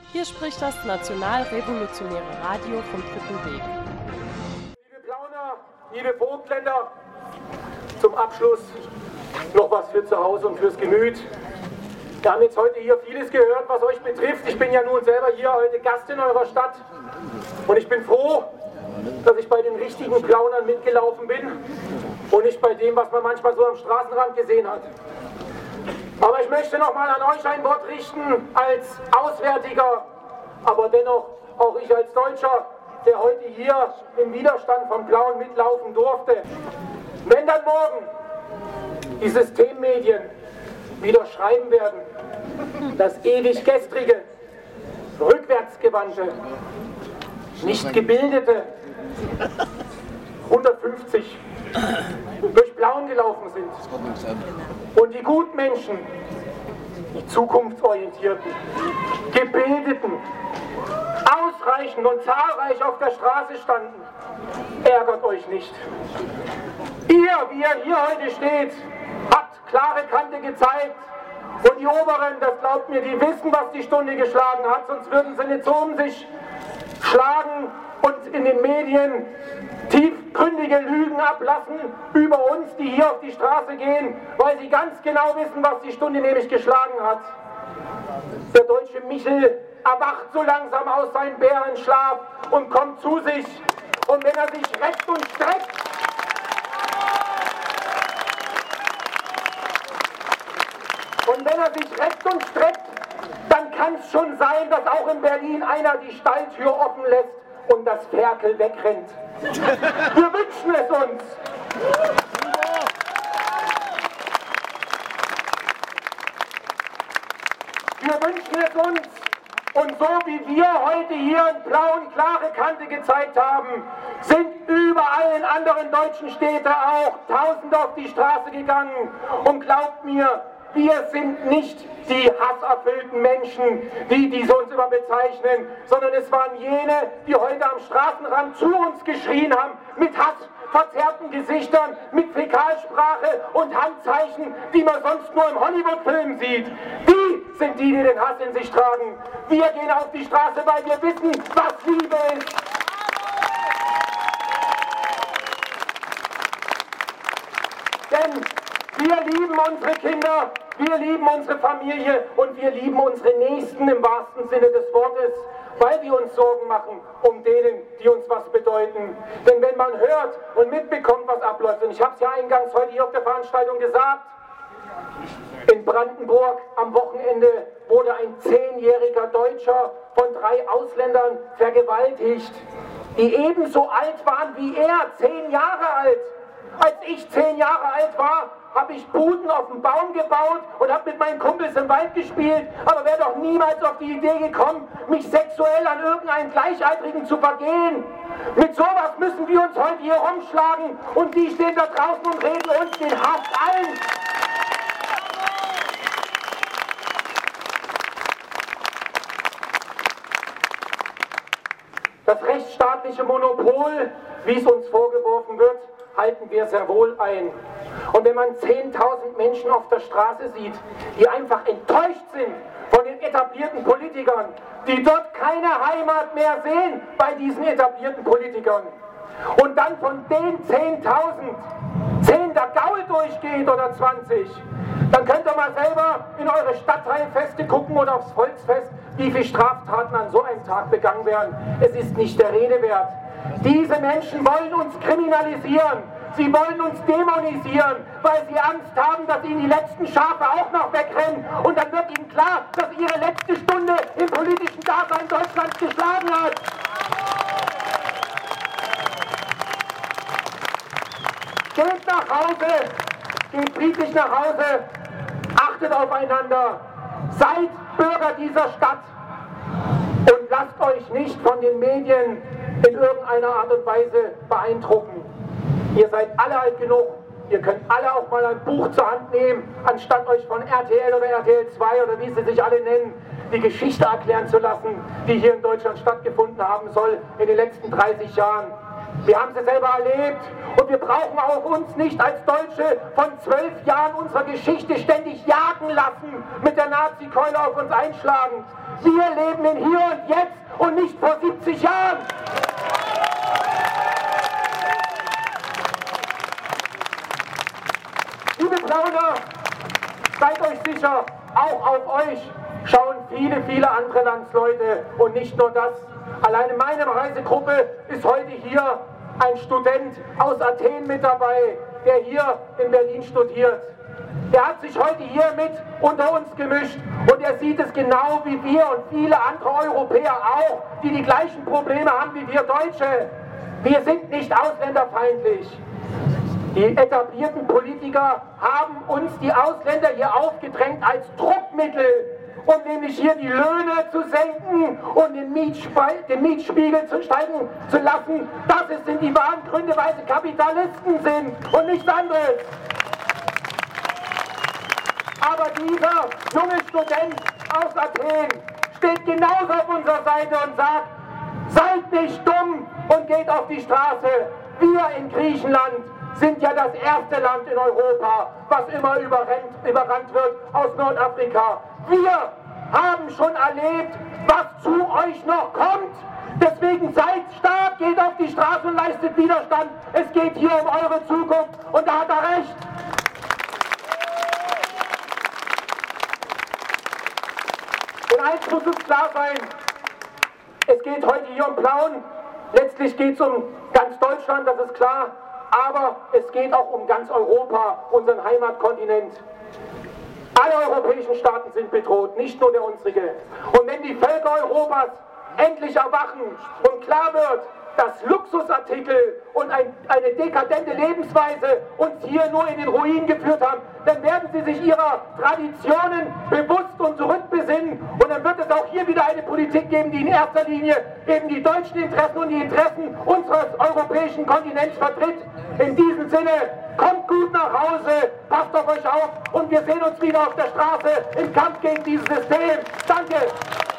Hier spricht das nationalrevolutionäre Radio vom Dritten Weg. Liebe Plauner, liebe Vogtländer, zum Abschluss noch was für zu Hause und fürs Gemüt. Wir haben jetzt heute hier vieles gehört, was euch betrifft. Ich bin ja nun selber hier heute Gast in eurer Stadt und ich bin froh, dass ich bei den richtigen Plaunern mitgelaufen bin und nicht bei dem, was man manchmal so am Straßenrand gesehen hat. Aber ich möchte noch mal an euch ein Wort richten als Auswärtiger, aber dennoch auch ich als Deutscher, der heute hier im Widerstand von Plauen mitlaufen durfte. Wenn dann morgen die Systemmedien wieder schreiben werden, das ewig Gestrige, Rückwärtsgewandte, nicht gebildete 150 durch Plauen gelaufen sind und die Gutmenschen, die zukunftsorientierten, gebildeten, ausreichend und zahlreich auf der Straße standen, ärgert euch nicht. Ihr, wie ihr hier heute steht, habt klare Kante gezeigt und die Oberen, das glaubt mir, die wissen, was die Stunde geschlagen hat, sonst würden sie nicht so um sich schlagen und in den Medien tiefgründige Lügen ablassen über uns, die hier auf die Straße gehen, weil sie ganz genau wissen, was die Stunde nämlich geschlagen hat. Der deutsche Michel erwacht so langsam aus seinem Bärenschlaf und kommt zu sich. Und wenn er sich reckt und streckt, dann kann es schon sein, dass auch in Berlin einer die Stalltür offen lässt und das Ferkel wegrennt. Wir wünschen es uns. Wir wünschen es uns. Und so wie wir heute hier in Plauen klare Kante gezeigt haben, sind überall in anderen deutschen Städten auch Tausende auf die Straße gegangen. Und glaubt mir, wir sind nicht die hasserfüllten Menschen, die so uns immer bezeichnen, sondern es waren jene, die heute am Straßenrand zu uns geschrien haben, mit hassverzerrten Gesichtern, mit Fäkalsprache und Handzeichen, die man sonst nur im Hollywood-Film sieht. Die sind die den Hass in sich tragen. Wir gehen auf die Straße, weil wir wissen, was Liebe ist. Denn wir lieben unsere Kinder, wir lieben unsere Familie und wir lieben unsere Nächsten im wahrsten Sinne des Wortes, weil wir uns Sorgen machen um denen, die uns was bedeuten. Denn wenn man hört und mitbekommt, was abläuft, und ich habe es ja eingangs heute hier auf der Veranstaltung gesagt, in Brandenburg am Wochenende wurde ein 10-jähriger Deutscher von 3 Ausländern vergewaltigt, die ebenso alt waren wie er, 10 Jahre alt. Als ich 10 Jahre alt war, habe ich Buden auf dem Baum gebaut und habe mit meinen Kumpels im Wald gespielt, aber wäre doch niemals auf die Idee gekommen, mich sexuell an irgendeinen Gleichaltrigen zu vergehen. Mit sowas müssen wir uns heute hier rumschlagen und die stehen da draußen und reden uns den Hass ein. Das rechtsstaatliche Monopol, wie es uns vorgeworfen wird, halten wir sehr wohl ein. Und wenn man 10.000 Menschen auf der Straße sieht, die einfach enttäuscht sind von den etablierten Politikern, die dort keine Heimat mehr sehen bei diesen etablierten Politikern, und dann von den 10.000 10 der Gaul durchgeht oder 20, dann könnt ihr mal selber in eure Stadtteilfeste gucken oder aufs Volksfest, wie viele Straftaten an so einem Tag begangen werden. Es ist nicht der Rede wert. Diese Menschen wollen uns kriminalisieren. Sie wollen uns dämonisieren, weil sie Angst haben, dass ihnen die letzten Schafe auch noch wegrennen. Und dann wird ihnen klar, dass ihre letzte Stunde im politischen Dasein Deutschlands geschlagen hat. Geht nach Hause, geht friedlich nach Hause, achtet aufeinander, seid Bürger dieser Stadt und lasst euch nicht von den Medien in irgendeiner Art und Weise beeindrucken. Ihr seid alle alt genug, ihr könnt alle auch mal ein Buch zur Hand nehmen, anstatt euch von RTL oder RTL 2 oder wie sie sich alle nennen, die Geschichte erklären zu lassen, die hier in Deutschland stattgefunden haben soll in den letzten 30 Jahren. Wir haben sie selber erlebt und wir brauchen auch uns nicht als Deutsche von 12 Jahren unserer Geschichte ständig jagen lassen, mit der Nazi-Keule auf uns einschlagen. Wir leben in Hier und Jetzt und nicht vor 70 Jahren. Liebe Plauder, seid euch sicher, auch auf euch schauen viele, viele andere Landsleute und nicht nur das. Allein in meiner Reisegruppe ist heute hier ein Student aus Athen mit dabei, der hier in Berlin studiert. Der hat sich heute hier mit unter uns gemischt und er sieht es genau wie wir und viele andere Europäer auch, die die gleichen Probleme haben wie wir Deutsche. Wir sind nicht ausländerfeindlich. Die etablierten Politiker haben uns die Ausländer hier aufgedrängt als Druckmittel, um nämlich hier die Löhne zu senken und den Mietspiegel zu steigen zu lassen. Das sind die wahren Gründe, weil sie Kapitalisten sind und nichts anderes. Aber dieser junge Student aus Athen steht genauso auf unserer Seite und sagt, seid nicht dumm und geht auf die Straße. Wir in Griechenland sind ja das erste Land in Europa, was immer überrannt wird aus Nordafrika. Wir haben schon erlebt, was zu euch noch kommt. Deswegen seid stark, geht auf die Straße und leistet Widerstand. Es geht hier um eure Zukunft und da hat er recht. Und eins muss uns klar sein, es geht heute hier um Plauen, letztlich geht es um ganz Deutschland, das ist klar, aber es geht auch um ganz Europa, unseren Heimatkontinent. Alle europäischen Staaten sind bedroht, nicht nur der unsrige. Und wenn die Völker Europas endlich erwachen und klar wird, dass Luxusartikel und eine dekadente Lebensweise uns hier nur in den Ruin geführt haben, dann werden sie sich ihrer Traditionen bewusst und zurückbesinnen. Und dann wird es auch hier wieder eine Politik geben, die in erster Linie eben die deutschen Interessen und die Interessen unseres europäischen Kontinents vertritt. In diesem Sinne, kommt gut nach Hause, passt auf euch auf und wir sehen uns wieder auf der Straße im Kampf gegen dieses System. Danke!